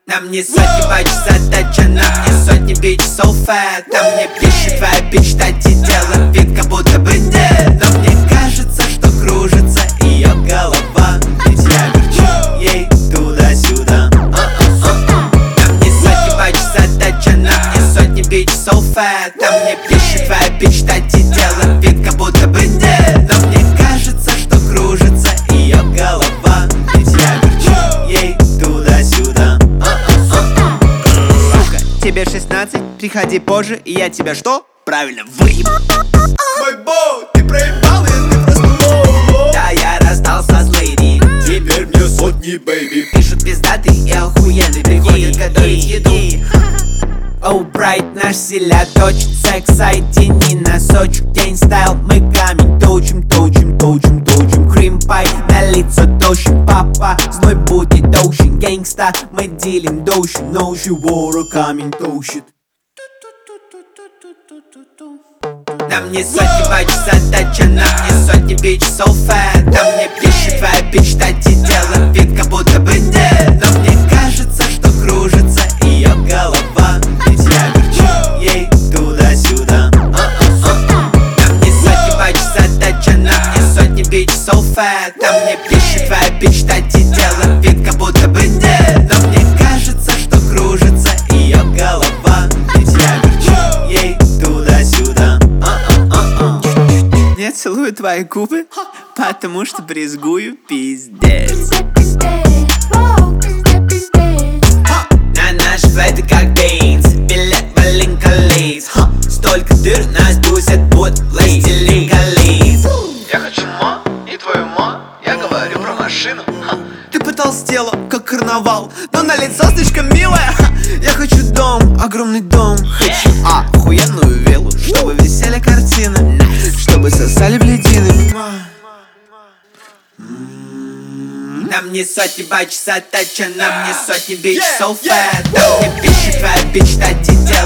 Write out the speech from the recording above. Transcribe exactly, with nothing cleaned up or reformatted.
На мне сотни бачек задача, на мне сотни бич so fat. На мне пишет твоя бич, кстати, делает вид, как будто бы нет. Но мне кажется, что кружится ее голова, ведь я верчу ей туда-сюда. На мне сотни бачек задача, на мне сотни бич so fat. На мне пишет твоя бич, кстати, делает вид, как будто бы нет. Но мне кажется, что кружится ее голова, ведь я верчу ей туда-сюда. Тебе шестнадцать, приходи позже, и я тебя что? Правильно, выебу. Мой боу, ты проебал, если просто лоу. Да, я расстался с леди, Теперь мне сотни, бэйби. пишут пиздатый и охуенный, приходят готовить еду. Оу, брайт, наш селя точит, секс ай ди не носочек. День стайл, мы камень точим, точим, точим, точим. Крим пай на лицо тощим, папа злой будет доущин. Гэнгста, мы дилим доущин, ножи вора камень тощит. На мне сотни бачек задача, на мне сотни бич so fat. На мне пишет твоя бич, кстати, делает вид, как будто бы нет. Но мне кажется, что кружится ее голова, ведь я верчу ей туда-сюда. На мне сотни бачек задача, на мне сотни бич so fat. На мне пишет твоя бич, кстати, делает вид, как будто бы нет. Но мне кажется, что кружится ее голова, ведь я верчу ей туда-сюда. Я целую твои губы, потому что брезгую пиздец. На наш флэты как бейнс, билет маленько лейс. Столько дыр нас бусят, вот властелин колец. Я хочу ма, и твою ма, я говорю про машину. Ты потолстела, как карнавал, но на лицо слишком милая. Я хочу дом, огромный дом. Хочу охуенную виллу, чтобы висели картины, чтобы сосали в ледины. На мне сотни бачек задача, на мне сотни бич so fat. На мне пишет твоя бич, кстати,